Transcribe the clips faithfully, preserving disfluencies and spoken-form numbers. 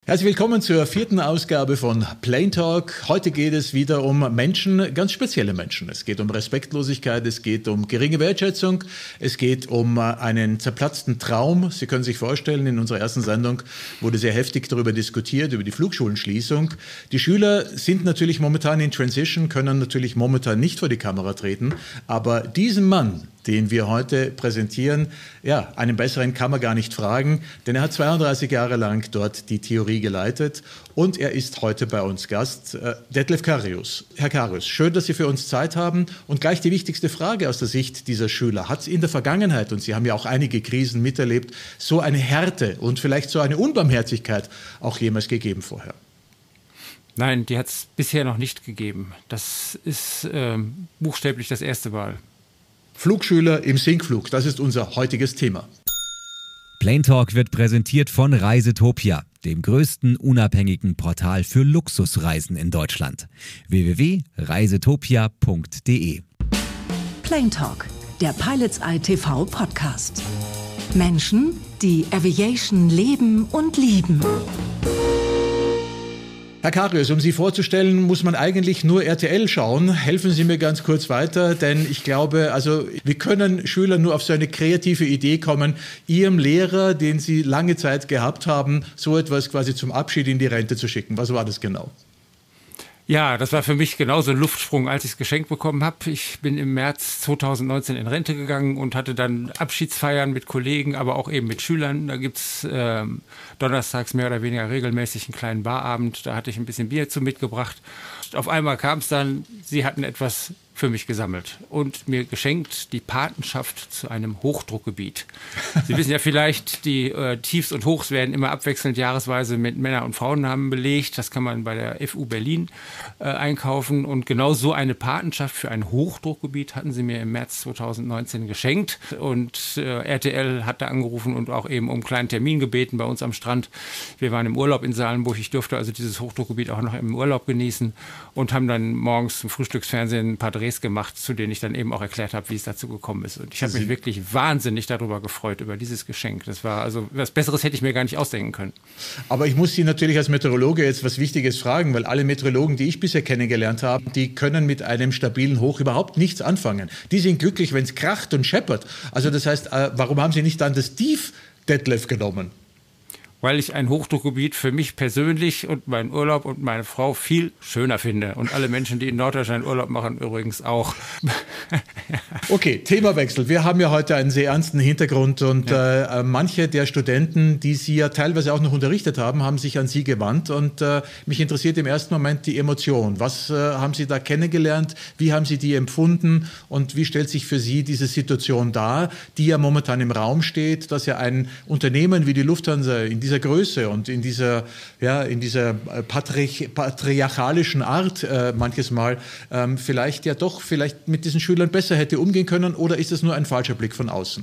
Herzlich willkommen zur vierten Ausgabe von Plain Talk. Heute geht es wieder um Menschen, ganz spezielle Menschen. Es geht um Respektlosigkeit, es geht um geringe Wertschätzung, es geht um einen zerplatzten Traum. Sie können sich vorstellen, in unserer ersten Sendung wurde sehr heftig darüber diskutiert, über die Flugschulenschließung. Die Schüler sind natürlich momentan in Transition, können natürlich momentan nicht vor die Kamera treten, aber diesen Mann, den wir heute präsentieren, ja, einen besseren kann man gar nicht fragen, denn er hat zweiunddreißig Jahre lang dort die Theorie geleitet und er ist heute bei uns Gast, äh, Detlef Karius. Herr Karius, schön, dass Sie für uns Zeit haben und gleich die wichtigste Frage aus der Sicht dieser Schüler. Hat es in der Vergangenheit, und Sie haben ja auch einige Krisen miterlebt, so eine Härte und vielleicht so eine Unbarmherzigkeit auch jemals gegeben vorher? Nein, die hat es bisher noch nicht gegeben. Das ist ähm, buchstäblich das erste Mal. Flugschüler im Sinkflug, das ist unser heutiges Thema. Plain Talk wird präsentiert von Reisetopia, dem größten unabhängigen Portal für Luxusreisen in Deutschland. w w w punkt reisetopia punkt d e. Plain Talk, der Pilots Eye T V Podcast. Menschen, die Aviation leben und lieben. Herr Karius, um Sie vorzustellen, muss man eigentlich nur R T L schauen. Helfen Sie mir ganz kurz weiter, denn ich glaube, also wir können Schüler nur auf so eine kreative Idee kommen, Ihrem Lehrer, den Sie lange Zeit gehabt haben, so etwas quasi zum Abschied in die Rente zu schicken. Was war das genau? Ja, das war für mich genauso ein Luftsprung, als ich es geschenkt bekommen habe. Ich bin im März zweitausendneunzehn in Rente gegangen und hatte dann Abschiedsfeiern mit Kollegen, aber auch eben mit Schülern. Da gibt es äh, donnerstags mehr oder weniger regelmäßig einen kleinen Barabend. Da hatte ich ein bisschen Bier zu mitgebracht. Auf einmal kam es dann, sie hatten etwas für mich gesammelt und mir geschenkt die Patenschaft zu einem Hochdruckgebiet. Sie wissen ja vielleicht, die äh, Tiefs und Hochs werden immer abwechselnd jahresweise mit Männer- und Frauennamen belegt. Das kann man bei der F U Berlin äh, einkaufen. Und genau so eine Patenschaft für ein Hochdruckgebiet hatten sie mir im März zweitausendneunzehn geschenkt. Und äh, R T L hatte angerufen und auch eben um einen kleinen Termin gebeten bei uns am Strand. Wir waren im Urlaub in Salenburg. Ich durfte also dieses Hochdruckgebiet auch noch im Urlaub genießen und haben dann morgens zum Frühstücksfernsehen ein paar Drehs gemacht, zu denen ich dann eben auch erklärt habe, wie es dazu gekommen ist. Und ich habe mich wirklich wahnsinnig darüber gefreut, über dieses Geschenk. Das war also, was Besseres hätte ich mir gar nicht ausdenken können. Aber ich muss Sie natürlich als Meteorologe jetzt was Wichtiges fragen, weil alle Meteorologen, die ich bisher kennengelernt habe, die können mit einem stabilen Hoch überhaupt nichts anfangen. Die sind glücklich, wenn es kracht und scheppert. Also das heißt, äh, warum haben Sie nicht dann das Tief Detlef genommen? Weil ich ein Hochdruckgebiet für mich persönlich und meinen Urlaub und meine Frau viel schöner finde. Und alle Menschen, die in Norddeutschland Urlaub machen, übrigens auch. Okay, Themawechsel. Wir haben ja heute einen sehr ernsten Hintergrund und ja. äh, manche der Studenten, die Sie ja teilweise auch noch unterrichtet haben, haben sich an Sie gewandt. Und äh, mich interessiert im ersten Moment die Emotion. Was äh, haben Sie da kennengelernt? Wie haben Sie die empfunden? Und wie stellt sich für Sie diese Situation dar, die ja momentan im Raum steht, dass ja ein Unternehmen wie die Lufthansa in dieser Größe und in dieser, ja, in dieser patri- patriarchalischen Art äh, manches Mal ähm, vielleicht ja doch vielleicht mit diesen Schülern besser hätte umgehen können, oder ist es nur ein falscher Blick von außen?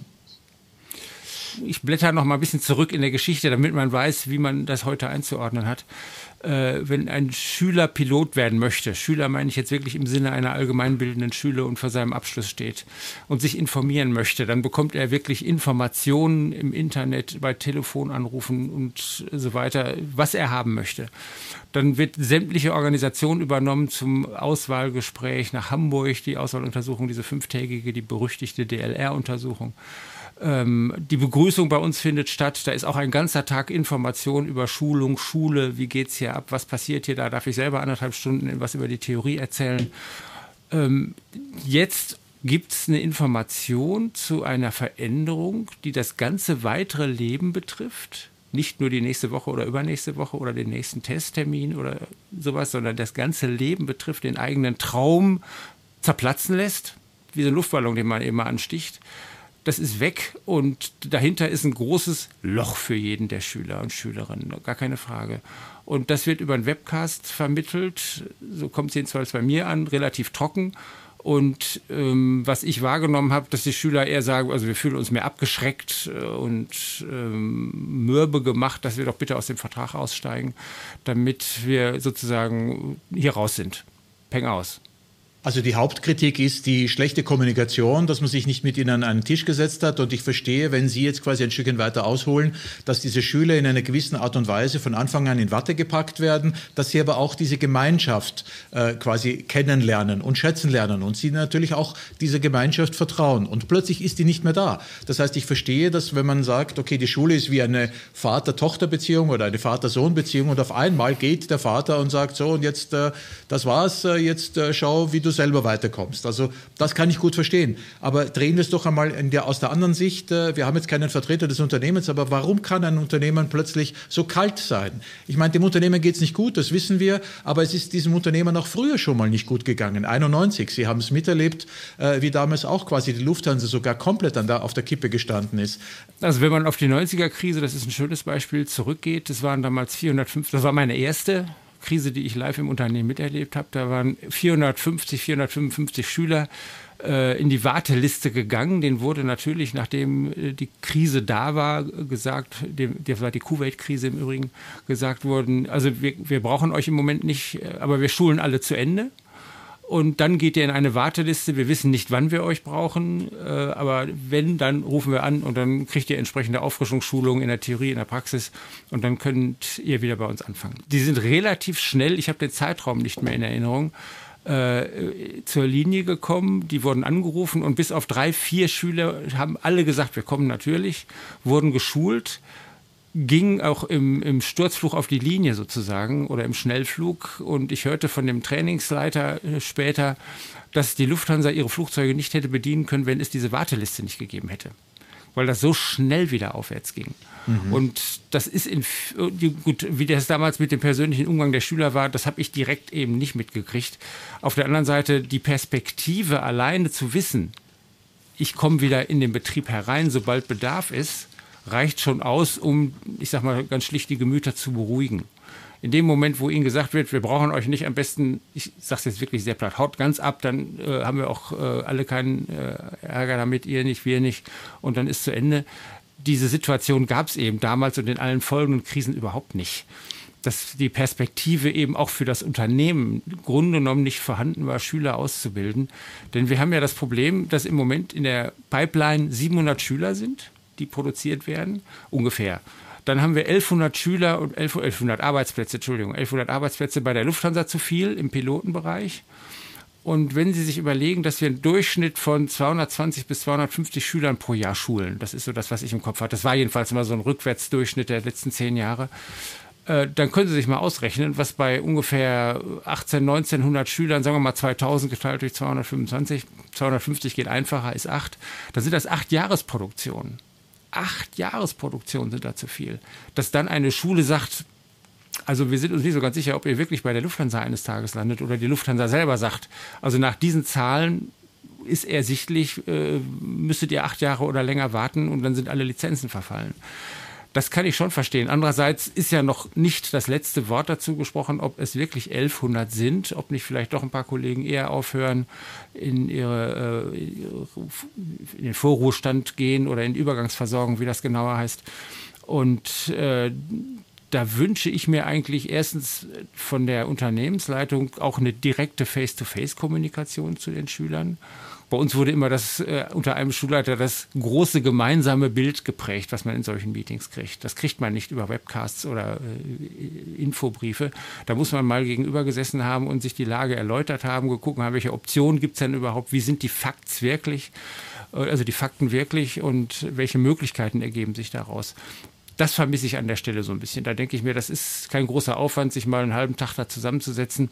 Ich blätter noch mal ein bisschen zurück in der Geschichte, damit man weiß, wie man das heute einzuordnen hat. Äh, wenn ein Schüler Pilot werden möchte, Schüler meine ich jetzt wirklich im Sinne einer allgemeinbildenden Schule und vor seinem Abschluss steht und sich informieren möchte, dann bekommt er wirklich Informationen im Internet, bei Telefonanrufen und so weiter, was er haben möchte. Dann wird sämtliche Organisation übernommen zum Auswahlgespräch nach Hamburg, die Auswahluntersuchung, diese fünftägige, die berüchtigte D L R-Untersuchung. Ähm, die Begrüßung bei uns findet statt. Da ist auch ein ganzer Tag Information über Schulung, Schule, wie geht's hier ab, was passiert hier, da darf ich selber anderthalb Stunden was über die Theorie erzählen. Ähm, jetzt gibt es eine Information zu einer Veränderung, die das ganze weitere Leben betrifft. Nicht nur die nächste Woche oder übernächste Woche oder den nächsten Testtermin oder sowas, sondern das ganze Leben betrifft, den eigenen Traum zerplatzen lässt, wie so ein Luftballon, den man eben mal ansticht. Das ist weg und dahinter ist ein großes Loch für jeden der Schüler und Schülerinnen, gar keine Frage. Und das wird über einen Webcast vermittelt, so kommt es jedenfalls bei mir an, relativ trocken. Und ähm, was ich wahrgenommen habe, dass die Schüler eher sagen, also wir fühlen uns mehr abgeschreckt äh, und ähm, mürbe gemacht, dass wir doch bitte aus dem Vertrag aussteigen, damit wir sozusagen hier raus sind. Peng aus. Also die Hauptkritik ist die schlechte Kommunikation, dass man sich nicht mit ihnen an einen Tisch gesetzt hat. Und ich verstehe, wenn Sie jetzt quasi ein Stückchen weiter ausholen, dass diese Schüler in einer gewissen Art und Weise von Anfang an in Watte gepackt werden, dass sie aber auch diese Gemeinschaft äh, quasi kennenlernen und schätzen lernen und sie natürlich auch dieser Gemeinschaft vertrauen. Und plötzlich ist die nicht mehr da. Das heißt, ich verstehe, dass wenn man sagt, okay, die Schule ist wie eine Vater-Tochter-Beziehung oder eine Vater-Sohn-Beziehung und auf einmal geht der Vater und sagt, so und jetzt, äh, das war's, äh, jetzt äh, schau, wie du selber weiterkommst. Also das kann ich gut verstehen. Aber drehen wir es doch einmal in der, aus der anderen Sicht. Wir haben jetzt keinen Vertreter des Unternehmens, aber warum kann ein Unternehmen plötzlich so kalt sein? Ich meine, dem Unternehmen geht es nicht gut, das wissen wir, aber es ist diesem Unternehmen auch früher schon mal nicht gut gegangen. einundneunzig, Sie haben es miterlebt, wie damals auch quasi die Lufthansa sogar komplett an der, auf der Kippe gestanden ist. Also wenn man auf die neunziger-Krise, das ist ein schönes Beispiel, zurückgeht, das waren damals vierhundertfünfzig, das war meine erste Krise, die ich live im Unternehmen miterlebt habe. Da waren vierhundertfünfzig, vierhundertfünfundfünfzig Schüler äh, in die Warteliste gegangen. Denen wurde natürlich, nachdem äh, die Krise da war, gesagt, dem, das war die Kuwait-Krise im Übrigen, gesagt worden, also wir, wir brauchen euch im Moment nicht, aber wir schulen alle zu Ende. Und dann geht ihr in eine Warteliste. Wir wissen nicht, wann wir euch brauchen, äh, aber wenn, dann rufen wir an und dann kriegt ihr entsprechende Auffrischungsschulungen in der Theorie, in der Praxis und dann könnt ihr wieder bei uns anfangen. Die sind relativ schnell, ich habe den Zeitraum nicht mehr in Erinnerung, äh, zur Linie gekommen. Die wurden angerufen und bis auf drei, vier Schüler haben alle gesagt, wir kommen natürlich, wurden geschult. Ging auch im, im Sturzflug auf die Linie sozusagen oder im Schnellflug. Und ich hörte von dem Trainingsleiter später, dass die Lufthansa ihre Flugzeuge nicht hätte bedienen können, wenn es diese Warteliste nicht gegeben hätte. Weil das so schnell wieder aufwärts ging. Mhm. Und das ist, in, gut, wie das damals mit dem persönlichen Umgang der Schüler war, das habe ich direkt eben nicht mitgekriegt. Auf der anderen Seite die Perspektive alleine zu wissen, ich komme wieder in den Betrieb herein, sobald Bedarf ist, reicht schon aus, um, ich sag mal, ganz schlicht die Gemüter zu beruhigen. In dem Moment, wo ihnen gesagt wird, wir brauchen euch nicht, am besten, ich sage es jetzt wirklich sehr platt, haut ganz ab, dann äh, haben wir auch äh, alle keinen äh, Ärger damit, ihr nicht, wir nicht, und dann ist zu Ende. Diese Situation gab es eben damals und in allen folgenden Krisen überhaupt nicht. Dass die Perspektive eben auch für das Unternehmen im Grunde genommen nicht vorhanden war, Schüler auszubilden. Denn wir haben ja das Problem, dass im Moment in der Pipeline siebenhundert Schüler sind, die produziert werden, ungefähr. Dann haben wir elfhundert Schüler und elfhundert Arbeitsplätze, Entschuldigung, elfhundert Arbeitsplätze bei der Lufthansa zu viel im Pilotenbereich. Und wenn Sie sich überlegen, dass wir einen Durchschnitt von zweihundertzwanzig bis zweihundertfünfzig Schülern pro Jahr schulen, das ist so das, was ich im Kopf hatte, das war jedenfalls mal so ein Rückwärtsdurchschnitt der letzten zehn Jahre, äh, dann können Sie sich mal ausrechnen, was bei ungefähr achtzehn, neunzehnhundert Schülern, sagen wir mal zweitausend geteilt durch zweihundertfünfundzwanzig, zweihundertfünfzig geht einfacher, ist acht, dann sind das acht Jahresproduktionen. Acht Jahresproduktionen sind da zu viel. Dass dann eine Schule sagt, also wir sind uns nicht so ganz sicher, ob ihr wirklich bei der Lufthansa eines Tages landet oder die Lufthansa selber sagt, also nach diesen Zahlen ist ersichtlich, äh, müsstet ihr acht Jahre oder länger warten und dann sind alle Lizenzen verfallen. Das kann ich schon verstehen. Andererseits ist ja noch nicht das letzte Wort dazu gesprochen, ob es wirklich elfhundert sind, ob nicht vielleicht doch ein paar Kollegen eher aufhören, in, ihre, äh, in den Vorruhestand gehen oder in Übergangsversorgung, wie das genauer heißt. Und äh, da wünsche ich mir eigentlich erstens von der Unternehmensleitung auch eine direkte Face-to-Face-Kommunikation zu den Schülern. Bei uns wurde immer das äh, unter einem Schulleiter das große gemeinsame Bild geprägt, was man in solchen Meetings kriegt. Das kriegt man nicht über Webcasts oder äh, Infobriefe. Da muss man mal gegenüber gesessen haben und sich die Lage erläutert haben, geguckt haben, welche Optionen gibt es denn überhaupt, wie sind die Facts wirklich, äh, also die Fakten wirklich und welche Möglichkeiten ergeben sich daraus. Das vermisse ich an der Stelle so ein bisschen. Da denke ich mir, das ist kein großer Aufwand, sich mal einen halben Tag da zusammenzusetzen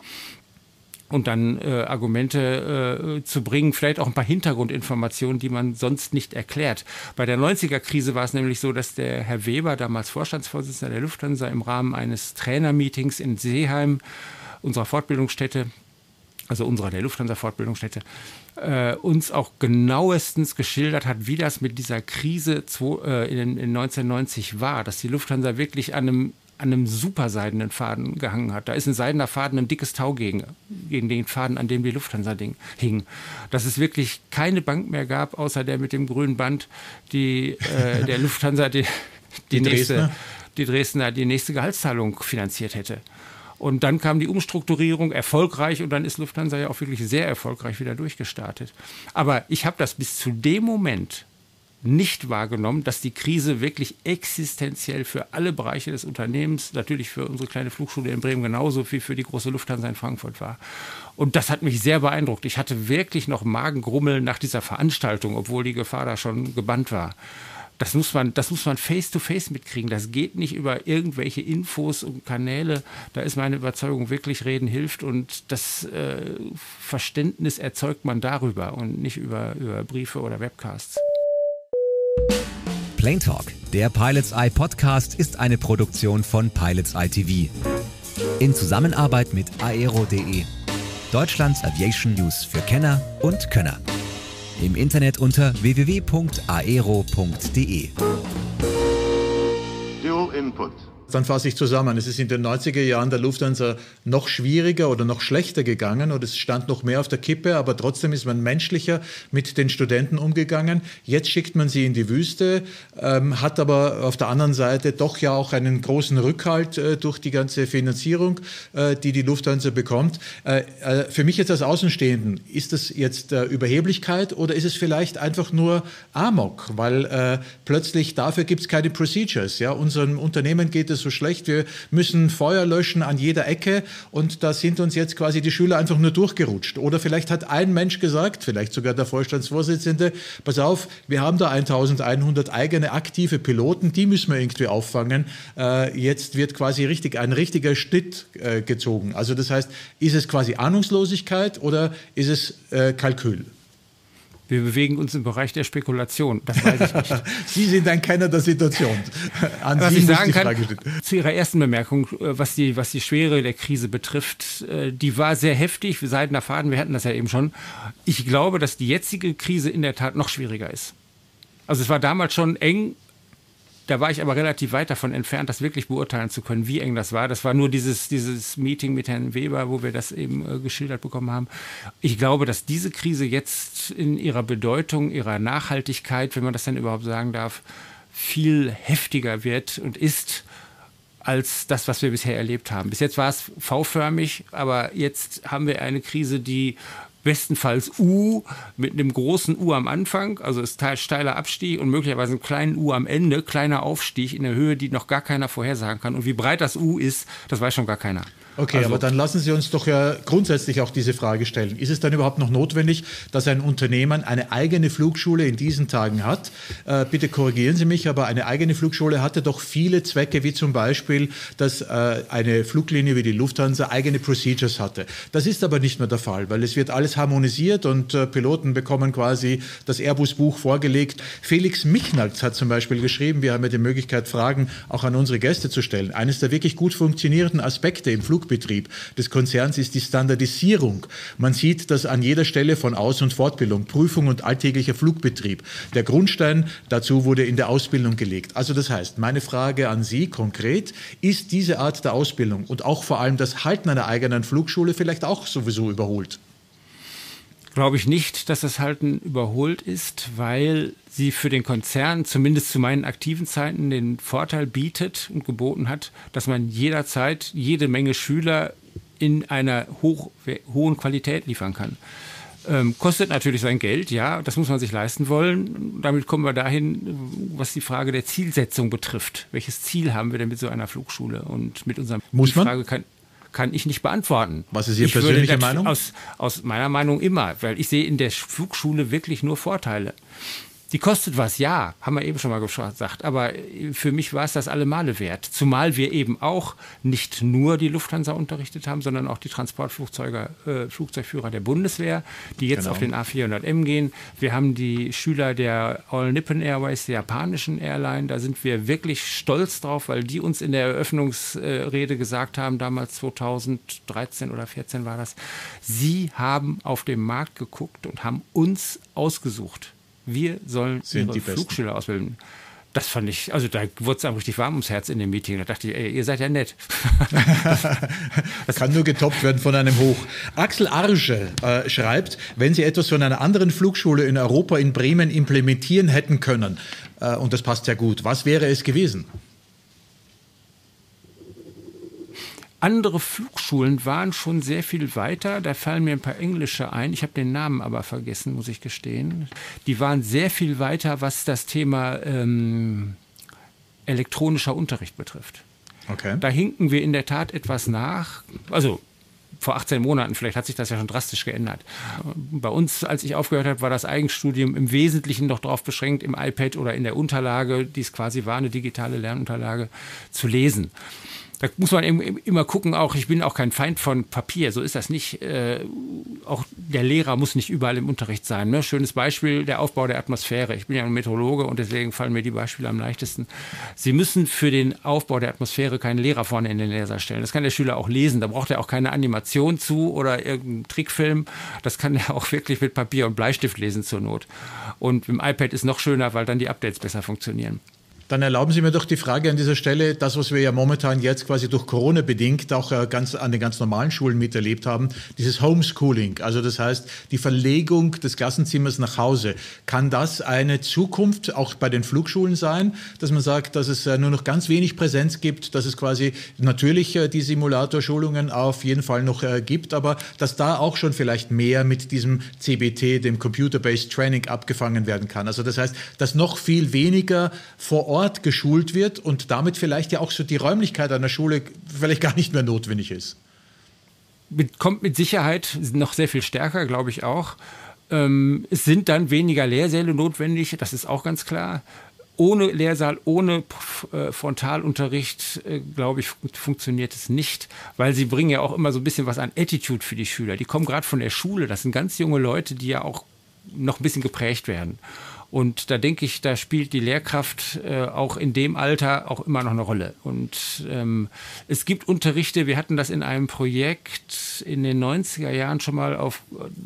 und dann äh, Argumente äh, zu bringen, vielleicht auch ein paar Hintergrundinformationen, die man sonst nicht erklärt. Bei der neunziger-Krise war es nämlich so, dass der Herr Weber, damals Vorstandsvorsitzender der Lufthansa, im Rahmen eines Trainermeetings in Seeheim, unserer Fortbildungsstätte, also unserer der Lufthansa-Fortbildungsstätte, äh, uns auch genauestens geschildert hat, wie das mit dieser Krise zwei, äh, in, in neunzehnhundertneunzig war, dass die Lufthansa wirklich an einem an einem super seidenen Faden gehangen hat. Da ist ein seidener Faden ein dickes Tau gegen, gegen den Faden, an dem die Lufthansa hing. Dass es wirklich keine Bank mehr gab, außer der mit dem grünen Band, die äh, der Lufthansa die, die, die, nächste, die Dresdner die nächste Gehaltszahlung finanziert hätte. Und dann kam die Umstrukturierung erfolgreich und dann ist Lufthansa ja auch wirklich sehr erfolgreich wieder durchgestartet. Aber ich habe das bis zu dem Moment nicht wahrgenommen, dass die Krise wirklich existenziell für alle Bereiche des Unternehmens, natürlich für unsere kleine Flugschule in Bremen genauso wie für die große Lufthansa in Frankfurt war. Und das hat mich sehr beeindruckt. Ich hatte wirklich noch Magengrummeln nach dieser Veranstaltung, obwohl die Gefahr da schon gebannt war. Das muss man, das muss man face-to-face mitkriegen. Das geht nicht über irgendwelche Infos und Kanäle. Da ist meine Überzeugung wirklich, Reden hilft. Und das äh, Verständnis erzeugt man darüber und nicht über, über Briefe oder Webcasts. Plane Talk, der Pilots Eye Podcast, ist eine Produktion von Pilots Eye T V. In Zusammenarbeit mit aero punkt de, Deutschlands Aviation News für Kenner und Könner. Im Internet unter w w w punkt aero punkt de. Dual Input. Dann fasse ich zusammen. Es ist in den neunziger Jahren der Lufthansa noch schwieriger oder noch schlechter gegangen und es stand noch mehr auf der Kippe, aber trotzdem ist man menschlicher mit den Studenten umgegangen. Jetzt schickt man sie in die Wüste, ähm, hat aber auf der anderen Seite doch ja auch einen großen Rückhalt äh, durch die ganze Finanzierung, äh, die die Lufthansa bekommt. Äh, äh, für mich jetzt als Außenstehenden, ist das jetzt äh, Überheblichkeit oder ist es vielleicht einfach nur Amok, weil äh, plötzlich dafür gibt es keine Procedures. Ja? Unserem Unternehmen geht es so schlecht, wir müssen Feuer löschen an jeder Ecke und da sind uns jetzt quasi die Schüler einfach nur durchgerutscht. Oder vielleicht hat ein Mensch gesagt, vielleicht sogar der Vorstandsvorsitzende, pass auf, wir haben da eintausendeinhundert eigene aktive Piloten, die müssen wir irgendwie auffangen. Äh, jetzt wird quasi richtig ein richtiger Schnitt äh, gezogen. Also das heißt, ist es quasi Ahnungslosigkeit oder ist es äh, Kalkül? Wir bewegen uns im Bereich der Spekulation, das weiß ich nicht. Sie sind ein Kenner der Situation. An was Sie ich muss sagen die kann, Frage stellen. zu Ihrer ersten Bemerkung, was die, was die Schwere der Krise betrifft, die war sehr heftig, Seidener Faden, wir hatten das ja eben schon. Ich glaube, dass die jetzige Krise in der Tat noch schwieriger ist. Also es war damals schon eng, da war ich aber relativ weit davon entfernt, das wirklich beurteilen zu können, wie eng das war. Das war nur dieses, dieses Meeting mit Herrn Weber, wo wir das eben äh, geschildert bekommen haben. Ich glaube, dass diese Krise jetzt in ihrer Bedeutung, ihrer Nachhaltigkeit, wenn man das denn überhaupt sagen darf, viel heftiger wird und ist als das, was wir bisher erlebt haben. Bis jetzt war es V-förmig, aber jetzt haben wir eine Krise, die bestenfalls U mit einem großen U am Anfang, also ist steiler Abstieg und möglicherweise einen kleinen U am Ende, kleiner Aufstieg in der Höhe, die noch gar keiner vorhersagen kann. Und wie breit das U ist, das weiß schon gar keiner. Okay, also, aber dann lassen Sie uns doch ja grundsätzlich auch diese Frage stellen. Ist es dann überhaupt noch notwendig, dass ein Unternehmen eine eigene Flugschule in diesen Tagen hat? Äh, bitte korrigieren Sie mich, aber eine eigene Flugschule hatte doch viele Zwecke, wie zum Beispiel, dass äh, eine Fluglinie wie die Lufthansa eigene Procedures hatte. Das ist aber nicht mehr der Fall, weil es wird alles harmonisiert und äh, Piloten bekommen quasi das Airbus-Buch vorgelegt. Felix Michnalz hat zum Beispiel geschrieben, wir haben ja die Möglichkeit, Fragen auch an unsere Gäste zu stellen. Eines der wirklich gut funktionierenden Aspekte im Flug Betrieb des Konzerns ist die Standardisierung. Man sieht das an jeder Stelle von Aus- und Fortbildung, Prüfung und alltäglicher Flugbetrieb. Der Grundstein dazu wurde in der Ausbildung gelegt. Also das heißt, meine Frage an Sie konkret, ist diese Art der Ausbildung und auch vor allem das Halten einer eigenen Flugschule vielleicht auch sowieso überholt? Glaube ich nicht, dass das Halten überholt ist, weil sie für den Konzern, zumindest zu meinen aktiven Zeiten, den Vorteil bietet und geboten hat, dass man jederzeit jede Menge Schüler in einer hoch, hohen Qualität liefern kann. Ähm, kostet natürlich sein Geld, ja, das muss man sich leisten wollen. Damit kommen wir dahin, was die Frage der Zielsetzung betrifft. Welches Ziel haben wir denn mit so einer Flugschule? Und mit unserem muss die man? Frage kann kann ich nicht beantworten. Was ist Ihre ich persönliche würde Meinung? Aus, aus meiner Meinung immer, weil ich sehe in der Flugschule wirklich nur Vorteile. Die kostet was, ja, haben wir eben schon mal gesagt, aber für mich war es das alle Male wert. Zumal wir eben auch nicht nur die Lufthansa unterrichtet haben, sondern auch die Transportflugzeuge, äh, Flugzeugführer der Bundeswehr, die jetzt genau. auf den A vierhundert M gehen. Wir haben die Schüler der All Nippon Airways, der japanischen Airline. Da sind wir wirklich stolz drauf, weil die uns in der Eröffnungsrede gesagt haben, damals zweitausenddreizehn oder vierzehn war das, sie haben auf den Markt geguckt und haben uns ausgesucht. Wir sollen Sind ihre Flugschüler ausbilden. Das fand ich, also da wurde es einem richtig warm ums Herz in dem Meeting. Da dachte ich, ey, ihr seid ja nett. das, das kann nur getoppt werden von einem Hoch. Axel Arge äh, schreibt, wenn Sie etwas von einer anderen Flugschule in Europa in Bremen implementieren hätten können, äh, und das passt ja gut, was wäre es gewesen? Andere Flugschulen waren schon sehr viel weiter. Da fallen mir ein paar englische ein. Ich habe den Namen aber vergessen, muss ich gestehen. Die waren sehr viel weiter, was das Thema ähm, elektronischer Unterricht betrifft. Okay. Da hinken wir in der Tat etwas nach. Also vor achtzehn Monaten, vielleicht hat sich das ja schon drastisch geändert. Bei uns, als ich aufgehört habe, war das Eigenstudium im Wesentlichen noch darauf beschränkt, im iPad oder in der Unterlage, die es quasi war, eine digitale Lernunterlage, zu lesen. Da muss man immer gucken, auch ich bin auch kein Feind von Papier, so ist das nicht. Äh, auch der Lehrer muss nicht überall im Unterricht sein. Ne? Schönes Beispiel, der Aufbau der Atmosphäre. Ich bin ja ein Meteorologe und deswegen fallen mir die Beispiele am leichtesten. Sie müssen für den Aufbau der Atmosphäre keinen Lehrer vorne in den Leser stellen. Das kann der Schüler auch lesen. Da braucht er auch keine Animation zu oder irgendeinen Trickfilm. Das kann er auch wirklich mit Papier und Bleistift lesen zur Not. Und im iPad ist noch schöner, weil dann die Updates besser funktionieren. Dann erlauben Sie mir doch die Frage an dieser Stelle, das, was wir ja momentan jetzt quasi durch Corona bedingt auch ganz an den ganz normalen Schulen miterlebt haben, dieses Homeschooling, also das heißt die Verlegung des Klassenzimmers nach Hause. Kann das eine Zukunft auch bei den Flugschulen sein, dass man sagt, dass es nur noch ganz wenig Präsenz gibt, dass es quasi natürlich die Simulatorschulungen auf jeden Fall noch gibt, aber dass da auch schon vielleicht mehr mit diesem C B T, dem Computer-Based Training, abgefangen werden kann? Also das heißt, dass noch viel weniger vor Ort Ort geschult wird und damit vielleicht ja auch so die Räumlichkeit einer Schule vielleicht gar nicht mehr notwendig ist. Mit, kommt mit Sicherheit noch sehr viel stärker, glaube ich auch. Ähm, es sind dann weniger Lehrsäle notwendig, das ist auch ganz klar. Ohne Lehrsaal, ohne äh, Frontalunterricht, äh, glaube ich, funktioniert es nicht, weil sie bringen ja auch immer so ein bisschen was an Attitude für die Schüler. Die kommen gerade von der Schule, das sind ganz junge Leute, die ja auch noch ein bisschen geprägt werden. Und da denke ich, da spielt die Lehrkraft äh, auch in dem Alter auch immer noch eine Rolle. Und ähm, es gibt Unterrichte, wir hatten das in einem Projekt in den neunziger Jahren schon mal auf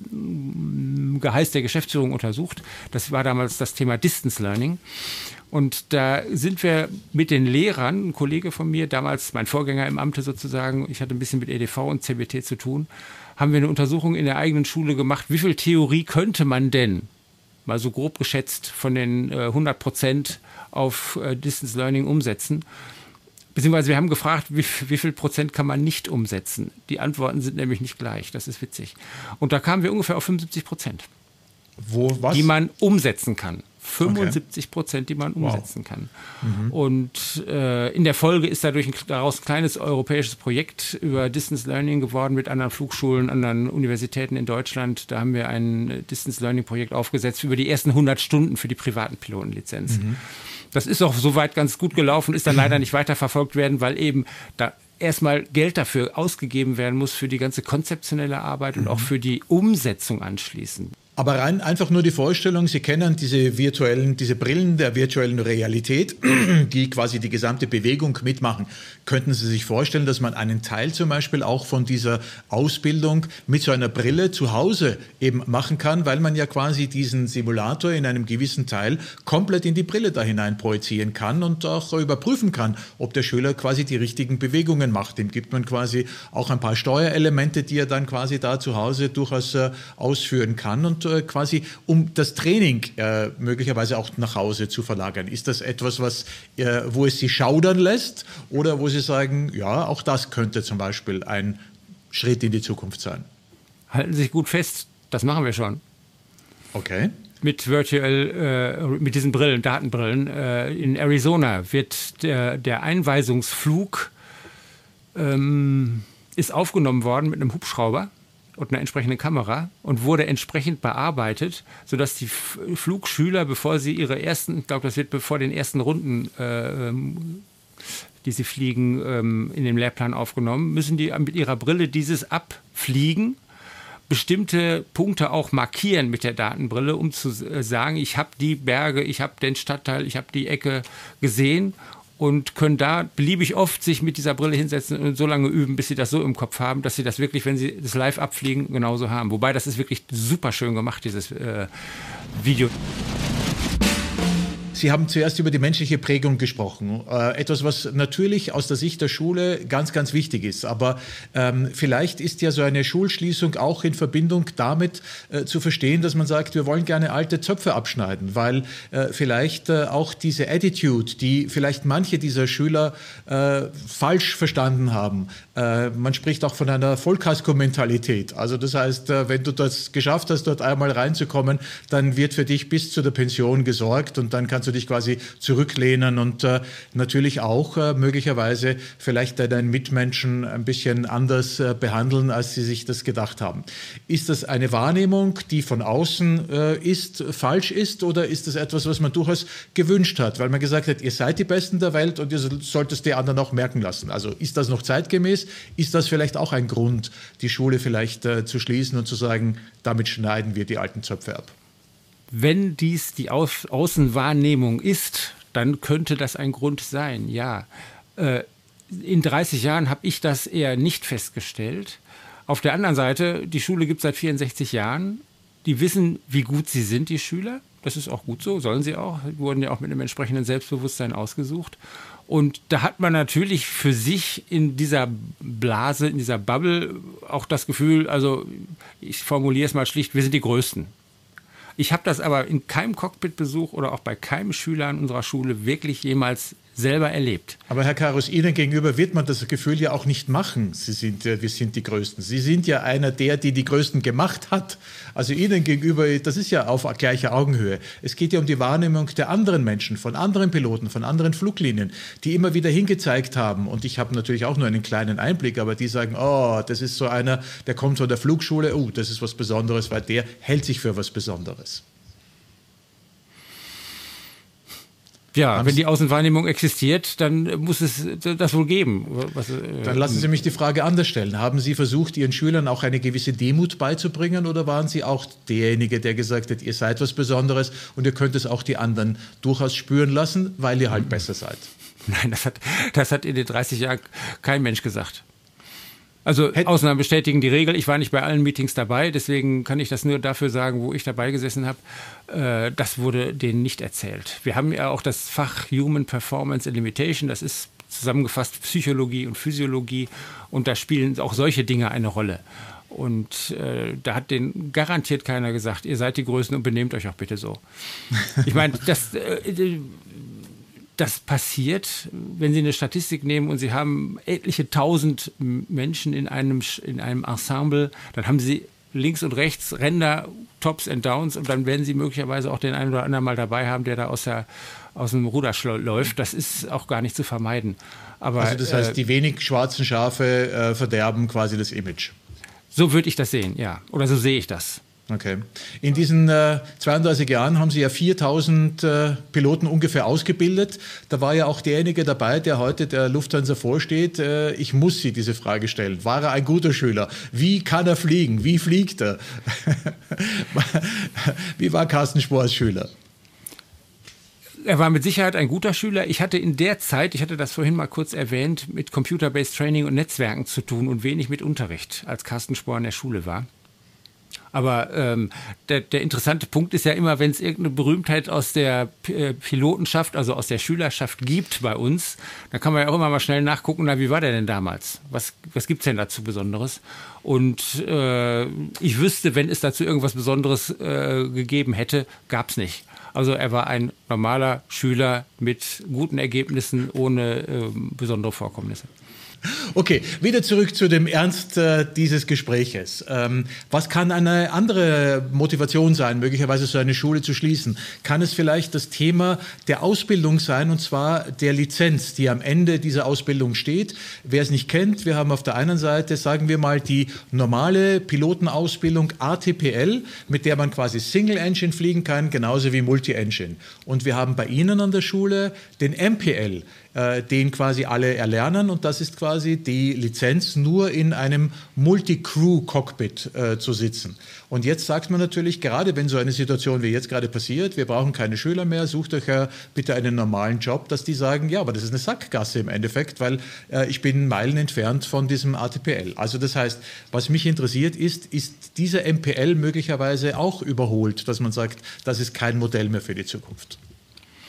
äh, Geheiß der Geschäftsführung untersucht. Das war damals das Thema Distance Learning. Und da sind wir mit den Lehrern, ein Kollege von mir, damals mein Vorgänger im Amte sozusagen, ich hatte ein bisschen mit E D V und C B T zu tun, haben wir eine Untersuchung in der eigenen Schule gemacht, wie viel Theorie könnte man denn mal so grob geschätzt von den äh, hundert Prozent auf äh, Distance Learning umsetzen. Beziehungsweise wir haben gefragt, wie, wie viel Prozent kann man nicht umsetzen. Die Antworten sind nämlich nicht gleich, das ist witzig. Und da kamen wir ungefähr auf fünfundsiebzig Prozent. Wo, was? Die man umsetzen kann. fünfundsiebzig Prozent, die man umsetzen wow. kann. Mhm. Und äh, in der Folge ist dadurch ein, daraus ein kleines europäisches Projekt über Distance Learning geworden mit anderen Flugschulen, anderen Universitäten in Deutschland. Da haben wir ein Distance Learning Projekt aufgesetzt über die ersten hundert Stunden für die privaten Pilotenlizenz. Mhm. Das ist auch soweit ganz gut gelaufen, ist dann leider nicht weiterverfolgt werden, weil eben da erstmal Geld dafür ausgegeben werden muss für die ganze konzeptionelle Arbeit und mhm. auch für die Umsetzung anschließend. Aber rein einfach nur die Vorstellung, Sie kennen diese virtuellen, diese Brillen der virtuellen Realität, die quasi die gesamte Bewegung mitmachen. Könnten Sie sich vorstellen, dass man einen Teil zum Beispiel auch von dieser Ausbildung mit so einer Brille zu Hause eben machen kann, weil man ja quasi diesen Simulator in einem gewissen Teil komplett in die Brille da hinein projizieren kann und auch überprüfen kann, ob der Schüler quasi die richtigen Bewegungen macht. Dem gibt man quasi auch ein paar Steuerelemente, die er dann quasi da zu Hause durchaus äh, ausführen kann und quasi um das Training äh, möglicherweise auch nach Hause zu verlagern. Ist das etwas, was, äh, wo es Sie schaudern lässt oder wo Sie sagen, ja, auch das könnte zum Beispiel ein Schritt in die Zukunft sein? Halten Sie sich gut fest, das machen wir schon. Okay. Mit virtuell, äh, mit diesen Brillen, Datenbrillen. Äh, in Arizona wird der, der Einweisungsflug ähm, ist aufgenommen worden mit einem Hubschrauber und einer entsprechenden Kamera und wurde entsprechend bearbeitet, sodass die F- Flugschüler, bevor sie ihre ersten, ich glaube, das wird bevor den ersten Runden, äh, die sie fliegen, ähm, in den Lehrplan aufgenommen, müssen die mit ihrer Brille dieses abfliegen, bestimmte Punkte auch markieren mit der Datenbrille, um zu äh, sagen, ich habe die Berge, ich habe den Stadtteil, ich habe die Ecke gesehen und können da beliebig oft sich mit dieser Brille hinsetzen und so lange üben, bis sie das so im Kopf haben, dass sie das wirklich, wenn sie das live abfliegen, genauso haben. Wobei, das ist wirklich super schön gemacht, dieses äh, Video. Sie haben zuerst über die menschliche Prägung gesprochen. Äh, etwas, was natürlich aus der Sicht der Schule ganz, ganz wichtig ist. Aber ähm, vielleicht ist ja so eine Schulschließung auch in Verbindung damit äh, zu verstehen, dass man sagt, wir wollen gerne alte Zöpfe abschneiden, weil äh, vielleicht äh, auch diese Attitude, die vielleicht manche dieser Schüler äh, falsch verstanden haben. Äh, man spricht auch von einer Vollkasko-Mentalität. Also das heißt, äh, wenn du das geschafft hast, dort einmal reinzukommen, dann wird für dich bis zu der Pension gesorgt und dann kannst du dich quasi zurücklehnen und äh, natürlich auch äh, möglicherweise vielleicht deinen Mitmenschen ein bisschen anders äh, behandeln, als sie sich das gedacht haben. Ist das eine Wahrnehmung, die von außen äh, ist, falsch ist, oder ist das etwas, was man durchaus gewünscht hat, weil man gesagt hat, ihr seid die Besten der Welt und ihr sollt es die anderen auch merken lassen? Also ist das noch zeitgemäß? Ist das vielleicht auch ein Grund, die Schule vielleicht äh, zu schließen und zu sagen, damit schneiden wir die alten Zöpfe ab? Wenn dies die Au- Außenwahrnehmung ist, dann könnte das ein Grund sein, ja. Äh, in dreißig Jahren habe ich das eher nicht festgestellt. Auf der anderen Seite, die Schule gibt es seit vierundsechzig Jahren. Die wissen, wie gut sie sind, die Schüler. Das ist auch gut so, sollen sie auch. Die wurden ja auch mit einem entsprechenden Selbstbewusstsein ausgesucht. Und da hat man natürlich für sich in dieser Blase, in dieser Bubble auch das Gefühl, also ich formuliere es mal schlicht, wir sind die Größten. Ich habe das aber in keinem Cockpitbesuch oder auch bei keinem Schüler an unserer Schule wirklich jemals selber erlebt. Aber Herr Karus, Ihnen gegenüber wird man das Gefühl ja auch nicht machen, Sie sind, wir sind die Größten. Sie sind ja einer der, die die Größten gemacht hat. Also Ihnen gegenüber, das ist ja auf gleicher Augenhöhe. Es geht ja um die Wahrnehmung der anderen Menschen, von anderen Piloten, von anderen Fluglinien, die immer wieder hingezeigt haben. Und ich habe natürlich auch nur einen kleinen Einblick, aber die sagen, oh, das ist so einer, der kommt von der Flugschule, oh, das ist was Besonderes, weil der hält sich für was Besonderes. Ja, wenn die Außenwahrnehmung existiert, dann muss es das wohl geben. Was, äh, dann lassen Sie mich die Frage anders stellen. Haben Sie versucht, Ihren Schülern auch eine gewisse Demut beizubringen, oder waren Sie auch derjenige, der gesagt hat, ihr seid was Besonderes und ihr könnt es auch die anderen durchaus spüren lassen, weil ihr halt mhm. besser seid? Nein, das hat, das hat in den dreißig Jahren kein Mensch gesagt. Also Ausnahmen bestätigen die Regel. Ich war nicht bei allen Meetings dabei, deswegen kann ich das nur dafür sagen, wo ich dabei gesessen habe. Äh, das wurde denen nicht erzählt. Wir haben ja auch das Fach Human Performance and Limitation, das ist zusammengefasst Psychologie und Physiologie, und da spielen auch solche Dinge eine Rolle. Und äh, da hat denen garantiert keiner gesagt, ihr seid die Größten und benehmt euch auch bitte so. Ich meine, das... Äh, Das passiert, wenn Sie eine Statistik nehmen und Sie haben etliche tausend Menschen in einem, in einem Ensemble, dann haben Sie links und rechts Ränder, Tops and Downs, und dann werden Sie möglicherweise auch den einen oder anderen mal dabei haben, der da aus, der, aus dem Ruder läuft. Das ist auch gar nicht zu vermeiden. Aber, also das heißt, äh, die wenig schwarzen Schafe äh, verderben quasi das Image. So würde ich das sehen, ja. Oder so sehe ich das. Okay. In diesen äh, zweiunddreißig Jahren haben Sie ja viertausend äh, Piloten ungefähr ausgebildet. Da war ja auch derjenige dabei, der heute der Lufthansa vorsteht. Äh, ich muss Sie diese Frage stellen. War er ein guter Schüler? Wie kann er fliegen? Wie fliegt er? Wie war Carsten Spohr als Schüler? Er war mit Sicherheit ein guter Schüler. Ich hatte in der Zeit, ich hatte das vorhin mal kurz erwähnt, mit Computer-Based Training und Netzwerken zu tun und wenig mit Unterricht, als Carsten Spohr in der Schule war. Aber ähm, der, der interessante Punkt ist ja immer, wenn es irgendeine Berühmtheit aus der P- äh, Pilotenschaft, also aus der Schülerschaft gibt bei uns, dann kann man ja auch immer mal schnell nachgucken, na, wie war der denn damals? Was, was gibt's denn dazu Besonderes? Und äh, ich wüsste, wenn es dazu irgendwas Besonderes äh, gegeben hätte, gab's nicht. Also er war ein normaler Schüler mit guten Ergebnissen, ohne äh, besondere Vorkommnisse. Okay, wieder zurück zu dem Ernst äh, dieses Gespräches. Ähm, was kann eine andere Motivation sein, möglicherweise so eine Schule zu schließen? Kann es vielleicht das Thema der Ausbildung sein, und zwar der Lizenz, die am Ende dieser Ausbildung steht? Wer es nicht kennt, wir haben auf der einen Seite, sagen wir mal, die normale Pilotenausbildung A T P L, mit der man quasi Single-Engine fliegen kann, genauso wie Multi-Engine. Und wir haben bei Ihnen an der Schule den M P L, äh, den quasi alle erlernen, und das ist quasi die Lizenz, nur in einem Multi-Crew-Cockpit äh, zu sitzen. Und jetzt sagt man natürlich, gerade wenn so eine Situation wie jetzt gerade passiert, wir brauchen keine Schüler mehr, sucht euch äh, bitte einen normalen Job, dass die sagen, ja, aber das ist eine Sackgasse im Endeffekt, weil äh, ich bin Meilen entfernt von diesem A T P L. Also das heißt, was mich interessiert ist, ist dieser M P L möglicherweise auch überholt, dass man sagt, das ist kein Modell mehr für die Zukunft?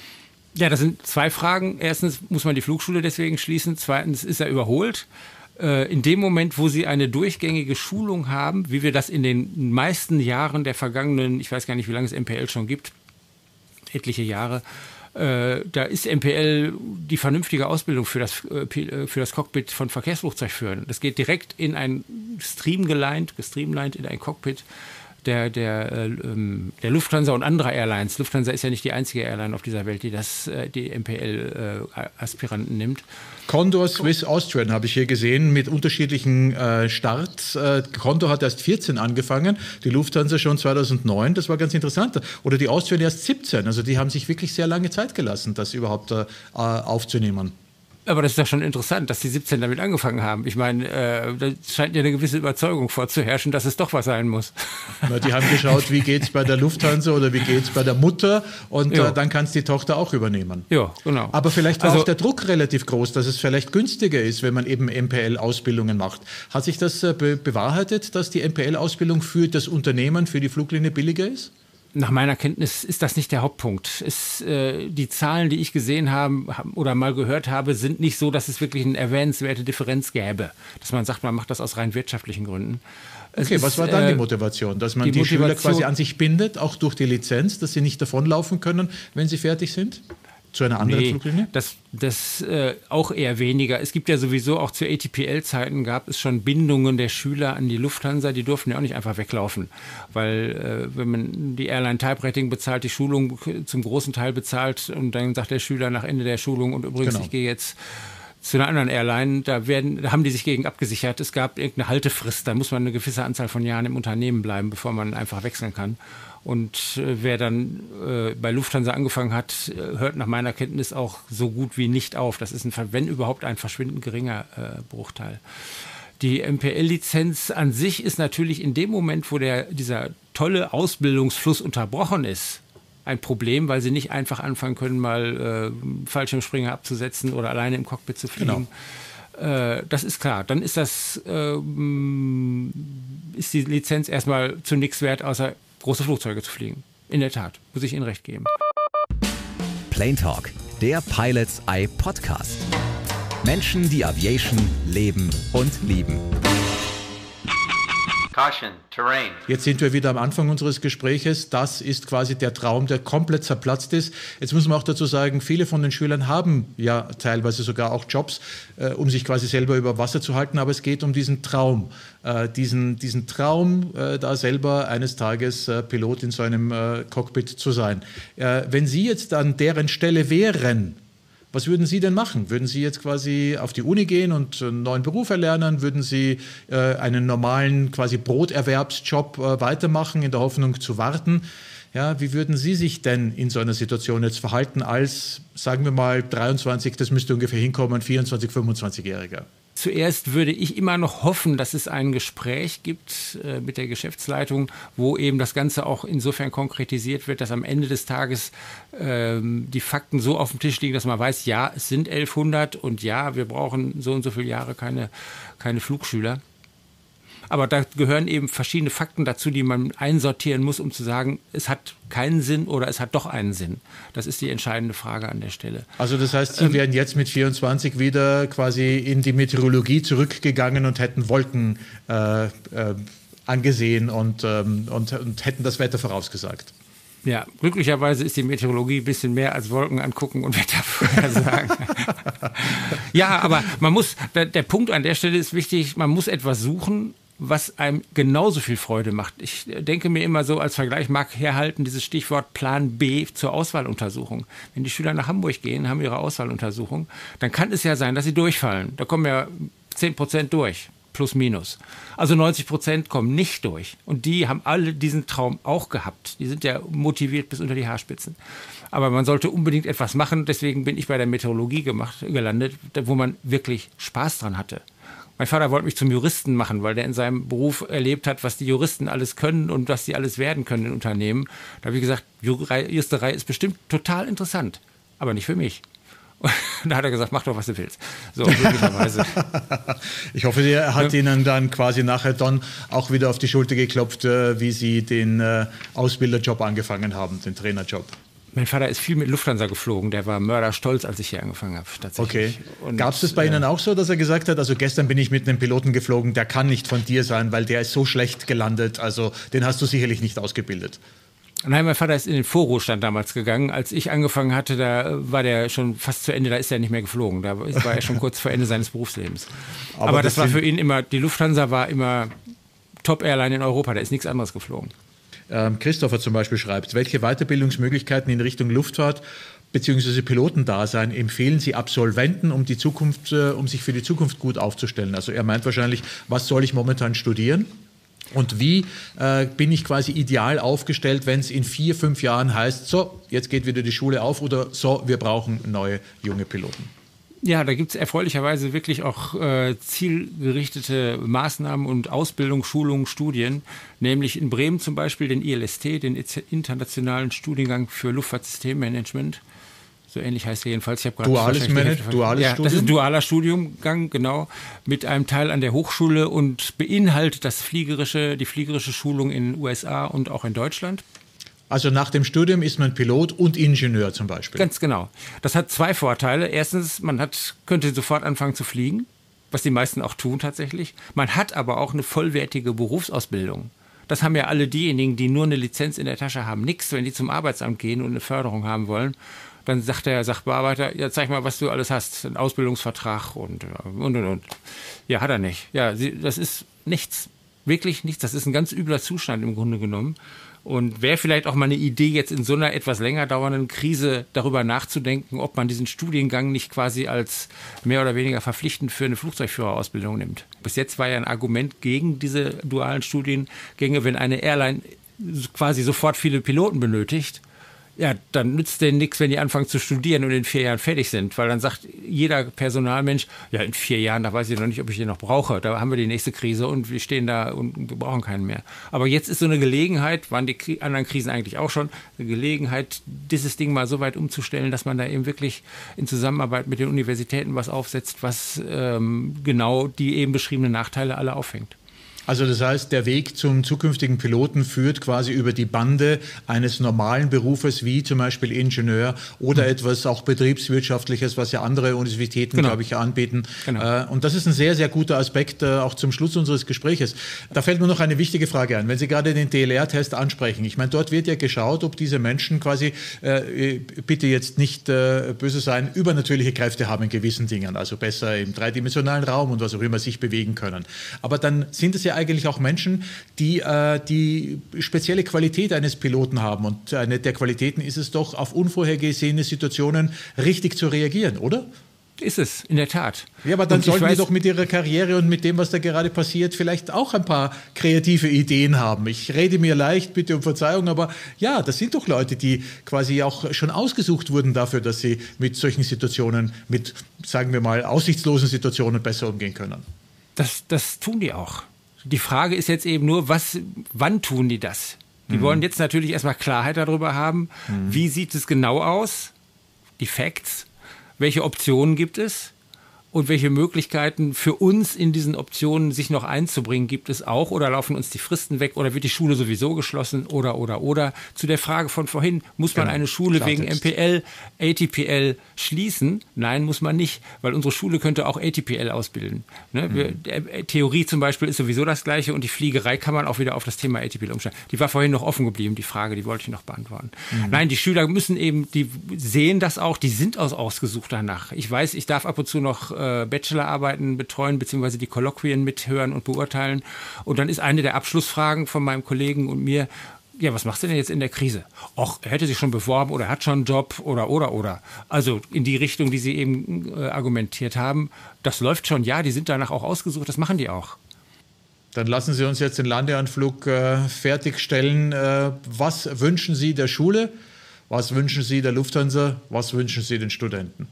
Ja, das sind zwei Fragen. Erstens muss man die Flugschule deswegen schließen. Zweitens ist er überholt. Äh, in dem Moment, wo Sie eine durchgängige Schulung haben, wie wir das in den meisten Jahren der vergangenen, ich weiß gar nicht, wie lange es M P L schon gibt, etliche Jahre, äh, da ist M P L die vernünftige Ausbildung für das, äh, für das Cockpit von Verkehrsflugzeugführern. Das geht direkt in ein Streamlined, gestreamlined in ein Cockpit der, der, äh, der Lufthansa und anderer Airlines. Lufthansa ist ja nicht die einzige Airline auf dieser Welt, die das, äh, die M P L-Aspiranten äh, nimmt. Condor, Swiss, Austrian habe ich hier gesehen mit unterschiedlichen äh, Starts. Äh, Condor hat erst vierzehn angefangen, die Lufthansa schon zweitausendneun, das war ganz interessant. Oder die Austrian erst siebzehn, also die haben sich wirklich sehr lange Zeit gelassen, das überhaupt äh, aufzunehmen. Aber das ist doch schon interessant, dass die siebzehn damit angefangen haben. Ich meine, äh, da scheint ja eine gewisse Überzeugung vorzuherrschen, dass es doch was sein muss. Na, die haben geschaut, wie geht es bei der Lufthansa oder wie geht es bei der Mutter und äh, dann kann es die Tochter auch übernehmen. Ja, genau. Aber vielleicht war also, auch der Druck relativ groß, dass es vielleicht günstiger ist, wenn man eben M P L-Ausbildungen macht. Hat sich das äh, be- bewahrheitet, dass die M P L-Ausbildung für das Unternehmen, für die Fluglinie billiger ist? Nach meiner Kenntnis ist das nicht der Hauptpunkt. Es, äh, die Zahlen, die ich gesehen habe oder mal gehört habe, sind nicht so, dass es wirklich eine erwähnenswerte Differenz gäbe. Dass man sagt, man macht das aus rein wirtschaftlichen Gründen. Es okay, ist, was war dann äh, die Motivation? Dass man die die, die Motivation, Schüler quasi an sich bindet, auch durch die Lizenz, dass sie nicht davonlaufen können, wenn sie fertig sind? Zu einer anderen nee, Fluglinie? Das, das äh, auch eher weniger. Es gibt ja sowieso auch zu A T P L-Zeiten gab es schon Bindungen der Schüler an die Lufthansa. Die durften ja auch nicht einfach weglaufen. Weil äh, wenn man die Airline Type Rating bezahlt, die Schulung zum großen Teil bezahlt und dann sagt der Schüler nach Ende der Schulung und übrigens, genau. ich gehe jetzt zu einer anderen Airline, da, werden, da haben die sich gegen abgesichert. Es gab irgendeine Haltefrist, da muss man eine gewisse Anzahl von Jahren im Unternehmen bleiben, bevor man einfach wechseln kann. Und äh, wer dann äh, bei Lufthansa angefangen hat, äh, hört nach meiner Kenntnis auch so gut wie nicht auf. Das ist, ein, wenn überhaupt, ein verschwindend geringer äh, Bruchteil. Die M P L-Lizenz an sich ist natürlich in dem Moment, wo der, dieser tolle Ausbildungsfluss unterbrochen ist, ein Problem, weil sie nicht einfach anfangen können, mal äh, Fallschirmspringer abzusetzen oder alleine im Cockpit zu fliegen. Genau. Äh, das ist klar. Dann ist das äh, ist die Lizenz erstmal zu nichts wert, außer große Flugzeuge zu fliegen. In der Tat, muss ich Ihnen recht geben. Plane Talk, der Pilot's Eye Podcast. Menschen, die Aviation leben und lieben. Caution, terrain. Jetzt sind wir wieder am Anfang unseres Gespräches. Das ist quasi der Traum, der komplett zerplatzt ist. Jetzt muss man auch dazu sagen, viele von den Schülern haben ja teilweise sogar auch Jobs, äh, um sich quasi selber über Wasser zu halten. Aber es geht um diesen Traum, äh, diesen, diesen Traum, äh, da selber eines Tages äh, Pilot in so einem äh, Cockpit zu sein. Äh, wenn Sie jetzt an deren Stelle wären, was würden Sie denn machen? Würden Sie jetzt quasi auf die Uni gehen und einen neuen Beruf erlernen? Würden Sie äh, einen normalen quasi Broterwerbsjob äh, weitermachen, in der Hoffnung zu warten? Ja, wie würden Sie sich denn in so einer Situation jetzt verhalten als, sagen wir mal, dreiundzwanzig, das müsste ungefähr hinkommen, vierundzwanzig-, fünfundzwanzigjähriger? Zuerst würde ich immer noch hoffen, dass es ein Gespräch gibt äh, mit der Geschäftsleitung, wo eben das Ganze auch insofern konkretisiert wird, dass am Ende des Tages ähm, die Fakten so auf dem Tisch liegen, dass man weiß, ja, es sind elfhundert und ja, wir brauchen so und so viele Jahre keine, keine Flugschüler. Aber da gehören eben verschiedene Fakten dazu, die man einsortieren muss, um zu sagen, es hat keinen Sinn oder es hat doch einen Sinn. Das ist die entscheidende Frage an der Stelle. Also das heißt, Sie ähm, wären jetzt mit vierundzwanzig wieder quasi in die Meteorologie zurückgegangen und hätten Wolken äh, äh, angesehen und, ähm, und, und hätten das Wetter vorausgesagt. Ja, glücklicherweise ist die Meteorologie ein bisschen mehr als Wolken angucken und Wetter vorhersagen. Ja, aber man muss, der, der Punkt an der Stelle ist wichtig, man muss etwas suchen, was einem genauso viel Freude macht. Ich denke mir immer so, als Vergleich mag herhalten, dieses Stichwort Plan B zur Auswahluntersuchung. Wenn die Schüler nach Hamburg gehen, haben ihre Auswahluntersuchung, dann kann es ja sein, dass sie durchfallen. Da kommen ja zehn Prozent durch, plus minus. Also neunzig Prozent kommen nicht durch. Und die haben alle diesen Traum auch gehabt. Die sind ja motiviert bis unter die Haarspitzen. Aber man sollte unbedingt etwas machen. Deswegen bin ich bei der Meteorologie gemacht, gelandet, wo man wirklich Spaß dran hatte. Mein Vater wollte mich zum Juristen machen, weil der in seinem Beruf erlebt hat, was die Juristen alles können und was sie alles werden können in Unternehmen. Da habe ich gesagt, Juristerei ist bestimmt total interessant, aber nicht für mich. Und da hat er gesagt, mach doch, was du willst. So, möglicherweise. Ich hoffe, er hat ja. Ihnen dann quasi nachher dann auch wieder auf die Schulter geklopft, wie Sie den Ausbilderjob angefangen haben, den Trainerjob. Mein Vater ist viel mit Lufthansa geflogen. Der war mörderstolz, als ich hier angefangen habe. Okay. Gab es das bei äh, Ihnen auch so, dass er gesagt hat, also gestern bin ich mit einem Piloten geflogen, der kann nicht von dir sein, weil der ist so schlecht gelandet, also den hast du sicherlich nicht ausgebildet? Nein, mein Vater ist in den Vorruhestand damals gegangen. Als ich angefangen hatte, da war der schon fast zu Ende, da ist er nicht mehr geflogen. Da war er schon kurz vor Ende seines Berufslebens. Aber, Aber das, das war für ihn immer, die Lufthansa war immer Top-Airline in Europa, da ist nichts anderes geflogen. Ähm, Christopher zum Beispiel schreibt, welche Weiterbildungsmöglichkeiten in Richtung Luftfahrt bzw. Pilotendasein empfehlen Sie Absolventen, um, die Zukunft, äh, um sich für die Zukunft gut aufzustellen? Also er meint wahrscheinlich, was soll ich momentan studieren? Und wie äh, bin ich quasi ideal aufgestellt, wenn es in vier, fünf Jahren heißt, so, jetzt geht wieder die Schule auf oder so, wir brauchen neue junge Piloten? Ja, da gibt es erfreulicherweise wirklich auch äh, zielgerichtete Maßnahmen und Ausbildung, Schulungen, Studien, nämlich in Bremen zum Beispiel den I L S T, den internationalen Studiengang für Luftfahrtsystemmanagement. So ähnlich heißt er jedenfalls. Ich habe gerade duales Management, duales ja, Studium? Das ist ein dualer Studiengang, genau, mit einem Teil an der Hochschule und beinhaltet das fliegerische, die fliegerische Schulung in den U S A und auch in Deutschland. Also nach dem Studium ist man Pilot und Ingenieur zum Beispiel. Ganz genau. Das hat zwei Vorteile. Erstens, man hat, könnte sofort anfangen zu fliegen, was die meisten auch tun tatsächlich. Man hat aber auch eine vollwertige Berufsausbildung. Das haben ja alle diejenigen, die nur eine Lizenz in der Tasche haben. Nix, wenn die zum Arbeitsamt gehen und eine Förderung haben wollen. Dann sagt der Sachbearbeiter, ja, zeig mal, was du alles hast. Ein Ausbildungsvertrag und, und, und, und. Ja, hat er nicht. Ja, das ist nichts. Wirklich nichts. Das ist ein ganz übler Zustand im Grunde genommen. Und wäre vielleicht auch mal eine Idee, jetzt in so einer etwas länger dauernden Krise darüber nachzudenken, ob man diesen Studiengang nicht quasi als mehr oder weniger verpflichtend für eine Flugzeugführerausbildung nimmt. Bis jetzt war ja ein Argument gegen diese dualen Studiengänge, wenn eine Airline quasi sofort viele Piloten benötigt, ja, dann nützt denen nichts, wenn die anfangen zu studieren und in vier Jahren fertig sind, weil dann sagt jeder Personalmensch, ja, in vier Jahren, da weiß ich noch nicht, ob ich den noch brauche. Da haben wir die nächste Krise und wir stehen da und wir brauchen keinen mehr. Aber jetzt ist so eine Gelegenheit, waren die anderen Krisen eigentlich auch schon, eine Gelegenheit, dieses Ding mal so weit umzustellen, dass man da eben wirklich in Zusammenarbeit mit den Universitäten was aufsetzt, was ähm, genau die eben beschriebenen Nachteile alle auffängt. Also das heißt, der Weg zum zukünftigen Piloten führt quasi über die Bande eines normalen Berufes, wie zum Beispiel Ingenieur oder mhm. etwas auch Betriebswirtschaftliches, was ja andere Universitäten, genau. glaube ich, anbieten. Genau. Und das ist ein sehr, sehr guter Aspekt, auch zum Schluss unseres Gespräches. Da fällt mir noch eine wichtige Frage ein. Wenn Sie gerade den D L R-Test ansprechen, ich meine, dort wird ja geschaut, ob diese Menschen quasi, äh, bitte jetzt nicht äh, böse sein, übernatürliche Kräfte haben in gewissen Dingen, also besser im dreidimensionalen Raum und was auch immer sich bewegen können. Aber dann sind es ja eigentlich auch Menschen, die äh, die spezielle Qualität eines Piloten haben. Und eine der Qualitäten ist es doch, auf unvorhergesehene Situationen richtig zu reagieren, oder? Ist es, in der Tat. Ja, aber dann sollten die doch mit ihrer Karriere und mit dem, was da gerade passiert, vielleicht auch ein paar kreative Ideen haben. Ich rede mir leicht, bitte um Verzeihung, aber ja, das sind doch Leute, die quasi auch schon ausgesucht wurden dafür, dass sie mit solchen Situationen, mit, sagen wir mal, aussichtslosen Situationen besser umgehen können. Das, das tun die auch. Die Frage ist jetzt eben nur, was, wann tun die das? Die mhm. wollen jetzt natürlich erstmal Klarheit darüber haben, mhm. wie sieht es genau aus, die Facts, welche Optionen gibt es und welche Möglichkeiten für uns in diesen Optionen sich noch einzubringen gibt es auch, oder laufen uns die Fristen weg oder wird die Schule sowieso geschlossen oder, oder, oder. Zu der Frage von vorhin, muss man genau. eine Schule Klartext. Wegen M P L, A T P L schließen? Nein, muss man nicht, weil unsere Schule könnte auch A T P L ausbilden. Ne? Mhm. Wir, Theorie zum Beispiel ist sowieso das Gleiche und die Fliegerei kann man auch wieder auf das Thema A T P L umstellen. Die war vorhin noch offen geblieben, die Frage, die wollte ich noch beantworten. Mhm. Nein, die Schüler müssen eben, die sehen das auch, die sind aus ausgesucht danach. Ich weiß, ich darf ab und zu noch Bachelorarbeiten betreuen, beziehungsweise die Kolloquien mithören und beurteilen. Und dann ist eine der Abschlussfragen von meinem Kollegen und mir, ja, was machst du denn jetzt in der Krise? Och, er hätte sich schon beworben oder hat schon einen Job oder, oder, oder. Also in die Richtung, die Sie eben äh, argumentiert haben. Das läuft schon, ja, die sind danach auch ausgesucht, das machen die auch. Dann lassen Sie uns jetzt den Landeanflug äh, fertigstellen. Äh, was wünschen Sie der Schule? Was wünschen Sie der Lufthansa? Was wünschen Sie den Studenten?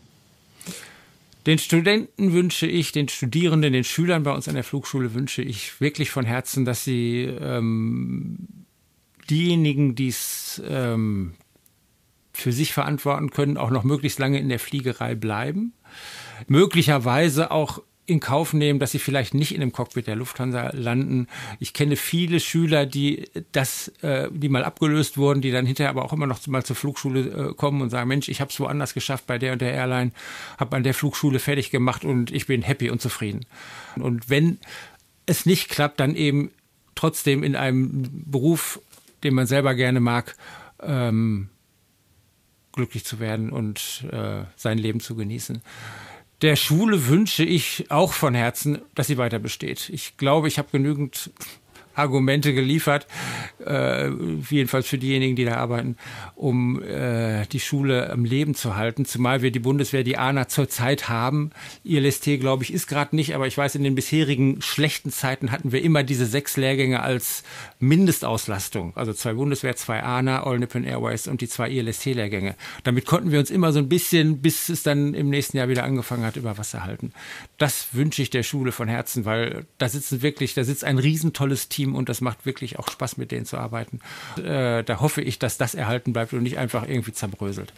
Den Studenten wünsche ich, den Studierenden, den Schülern bei uns an der Flugschule wünsche ich wirklich von Herzen, dass sie ähm, diejenigen, die es ähm, für sich verantworten können, auch noch möglichst lange in der Fliegerei bleiben. Möglicherweise auch in Kauf nehmen, dass sie vielleicht nicht in dem Cockpit der Lufthansa landen. Ich kenne viele Schüler, die das, äh, die mal abgelöst wurden, die dann hinterher aber auch immer noch mal zur Flugschule äh, kommen und sagen, Mensch, ich habe es woanders geschafft bei der und der Airline, habe an der Flugschule fertig gemacht und ich bin happy und zufrieden. Und wenn es nicht klappt, dann eben trotzdem in einem Beruf, den man selber gerne mag, ähm, glücklich zu werden und äh, sein Leben zu genießen. Der Schule wünsche ich auch von Herzen, dass sie weiter besteht. Ich glaube, ich habe genügend Argumente geliefert, äh, jedenfalls für diejenigen, die da arbeiten, um äh, die Schule am Leben zu halten. Zumal wir die Bundeswehr, die A N A zurzeit haben. I L S T, glaube ich, ist gerade nicht, aber ich weiß, in den bisherigen schlechten Zeiten hatten wir immer diese sechs Lehrgänge als Mindestauslastung. Also zwei Bundeswehr, zwei A N A, All Nippon Airways und die zwei I L S T-Lehrgänge. Damit konnten wir uns immer so ein bisschen, bis es dann im nächsten Jahr wieder angefangen hat, über Wasser halten. Das wünsche ich der Schule von Herzen, weil da sitzen wirklich, da sitzt ein riesentolles Team und das macht wirklich auch Spaß, mit denen zu arbeiten. Äh, da hoffe ich, dass das erhalten bleibt und nicht einfach irgendwie zerbröselt.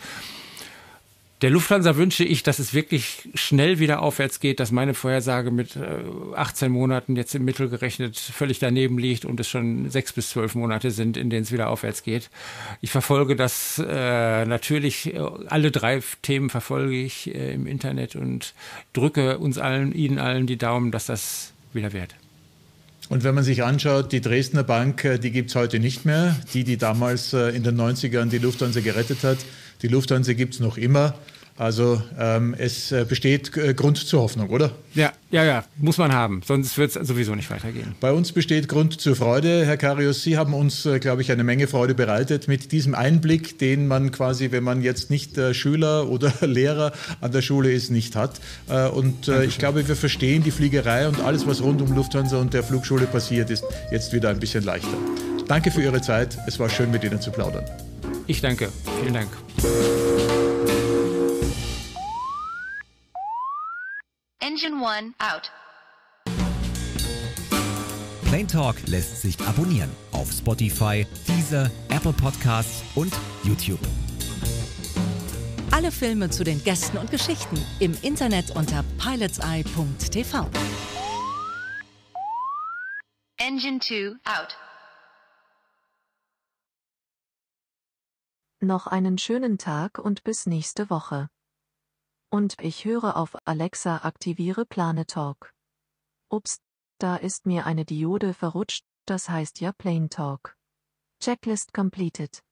Der Lufthansa wünsche ich, dass es wirklich schnell wieder aufwärts geht, dass meine Vorhersage mit äh, achtzehn Monaten jetzt im Mittel gerechnet völlig daneben liegt und es schon sechs bis zwölf Monate sind, in denen es wieder aufwärts geht. Ich verfolge das äh, natürlich, äh, alle drei Themen verfolge ich äh, im Internet und drücke uns allen, Ihnen allen die Daumen, dass das wieder wird. Und wenn man sich anschaut, die Dresdner Bank, die gibt es heute nicht mehr. Die, die damals in den neunzigern die Lufthansa gerettet hat, die Lufthansa gibt es noch immer. Also ähm, es besteht Grund zur Hoffnung, oder? Ja, ja, ja, muss man haben. Sonst wird es sowieso nicht weitergehen. Bei uns besteht Grund zur Freude. Herr Karius, Sie haben uns, glaube ich, eine Menge Freude bereitet mit diesem Einblick, den man quasi, wenn man jetzt nicht äh, Schüler oder Lehrer an der Schule ist, nicht hat. Äh, und äh, ich glaube, wir verstehen die Fliegerei und alles, was rund um Lufthansa und der Flugschule passiert ist, jetzt wieder ein bisschen leichter. Danke für Ihre Zeit. Es war schön, mit Ihnen zu plaudern. Ich danke. Vielen Dank. Engine one out. Plane Talk lässt sich abonnieren auf Spotify, Deezer, Apple Podcasts und YouTube. Alle Filme zu den Gästen und Geschichten im Internet unter pilotseye punkt t v. Engine two out. Noch einen schönen Tag und bis nächste Woche. Und ich höre auf Alexa, aktiviere Plane Talk. Ups, da ist mir eine Diode verrutscht, das heißt ja Plane Talk. Checklist completed.